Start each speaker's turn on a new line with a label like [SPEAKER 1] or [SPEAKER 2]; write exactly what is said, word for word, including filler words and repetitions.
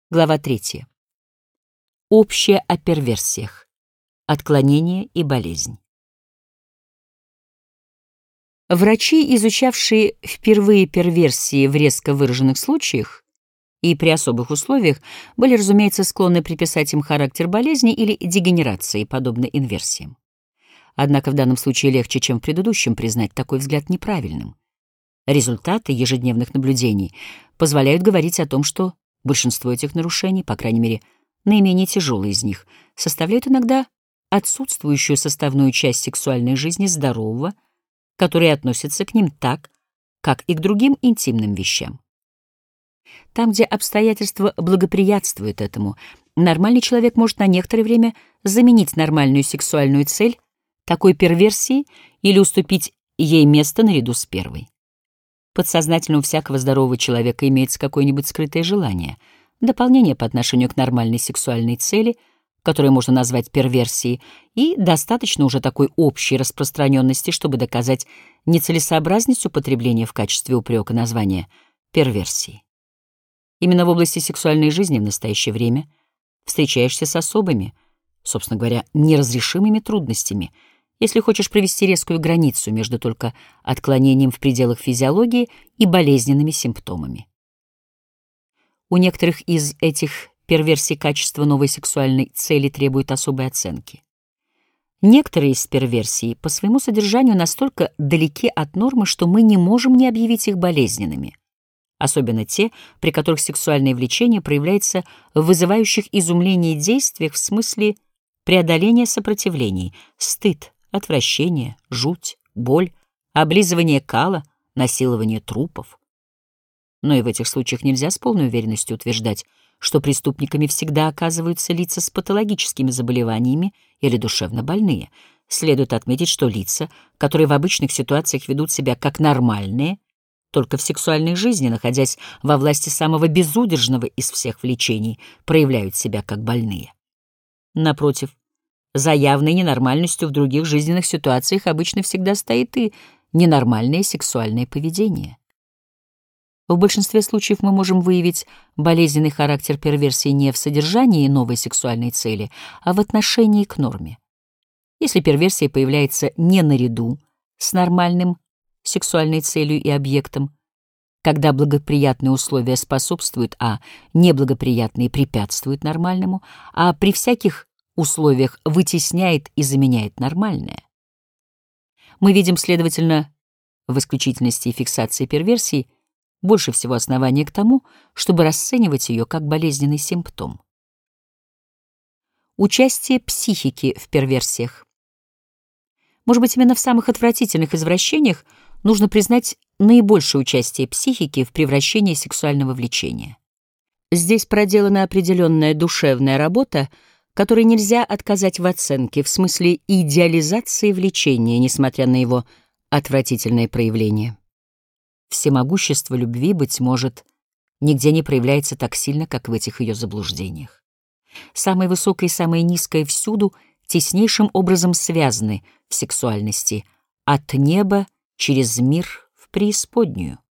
[SPEAKER 1] Глава третья. Общее о перверсиях. Отклонение и болезнь. Врачи, изучавшие впервые перверсии в резко выраженных случаях и при особых условиях, были, разумеется, склонны приписать им характер болезни или дегенерации, подобно инверсиям. Однако в данном случае легче, чем в предыдущем, признать такой взгляд неправильным. Результаты ежедневных наблюдений позволяют говорить о том, что большинство этих нарушений, по крайней мере, наименее тяжелые из них, составляют иногда отсутствующую составную часть сексуальной жизни здорового, которые относятся к ним так, как и к другим интимным вещам. Там, где обстоятельства благоприятствуют этому, нормальный человек может на некоторое время заменить нормальную сексуальную цель такой перверсии или уступить ей место наряду с первой. Подсознательно у всякого здорового человека имеется какое-нибудь скрытое желание, дополнение по отношению к нормальной сексуальной цели, которую можно назвать перверсией, и достаточно уже такой общей распространенности, чтобы доказать нецелесообразность употребления в качестве упрека названия перверсии. Именно в области сексуальной жизни в настоящее время встречаешься с особыми, собственно говоря, неразрешимыми трудностями, если хочешь провести резкую границу между только отклонением в пределах физиологии и болезненными симптомами. У некоторых из этих перверсий качество новой сексуальной цели требует особой оценки. Некоторые из перверсий по своему содержанию настолько далеки от нормы, что мы не можем не объявить их болезненными, особенно те, при которых сексуальное влечение проявляется в вызывающих изумление действиях в смысле преодоления сопротивлений, стыд, отвращение, жуть, боль, облизывание кала, насилование трупов. Но и в этих случаях нельзя с полной уверенностью утверждать, что преступниками всегда оказываются лица с патологическими заболеваниями или душевно больные. Следует отметить, что лица, которые в обычных ситуациях ведут себя как нормальные, только в сексуальной жизни, находясь во власти самого безудержного из всех влечений, проявляют себя как больные. Напротив, за явной ненормальностью в других жизненных ситуациях обычно всегда стоит и ненормальное сексуальное поведение. В большинстве случаев мы можем выявить болезненный характер перверсии не в содержании новой сексуальной цели, а в отношении к норме. Если перверсия появляется не наряду с нормальным сексуальной целью и объектом, когда благоприятные условия способствуют, а неблагоприятные препятствуют нормальному, а при всяких условиях вытесняет и заменяет нормальное. Мы видим, следовательно, в исключительности и фиксации перверсии больше всего основания к тому, чтобы расценивать ее как болезненный симптом. Участие психики в перверсиях. Может быть, именно в самых отвратительных извращениях нужно признать наибольшее участие психики в превращении сексуального влечения. Здесь проделана определенная душевная работа, которой нельзя отказать в оценке в смысле идеализации влечения, несмотря на его отвратительное проявление. Всемогущество любви, быть может, нигде не проявляется так сильно, как в этих ее заблуждениях. Самое высокое и самое низкое всюду теснейшим образом связаны в сексуальности от неба через мир в преисподнюю.